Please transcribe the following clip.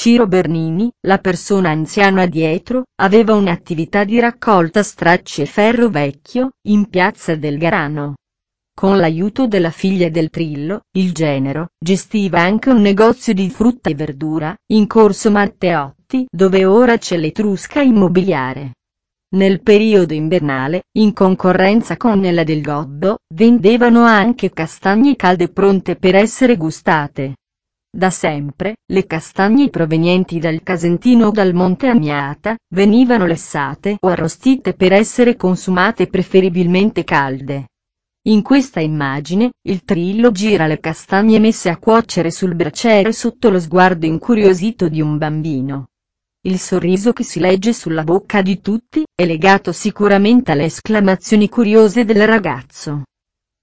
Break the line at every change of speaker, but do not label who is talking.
Ciro Bernini, la persona anziana dietro, aveva un'attività di raccolta stracci e ferro vecchio, in piazza del Garano. Con l'aiuto della figlia del Trillo, il genero, gestiva anche un negozio di frutta e verdura, in corso Matteotti, dove ora c'è l'Etrusca Immobiliare. Nel periodo invernale, in concorrenza con Nella del Gobbo, vendevano anche castagne calde pronte per essere gustate. Da sempre, le castagne provenienti dal Casentino o dal Monte Amiata, venivano lessate o arrostite per essere consumate preferibilmente calde. In questa immagine, il Trillo gira le castagne messe a cuocere sul braciere sotto lo sguardo incuriosito di un bambino. Il sorriso che si legge sulla bocca di tutti, è legato sicuramente alle esclamazioni curiose del ragazzo.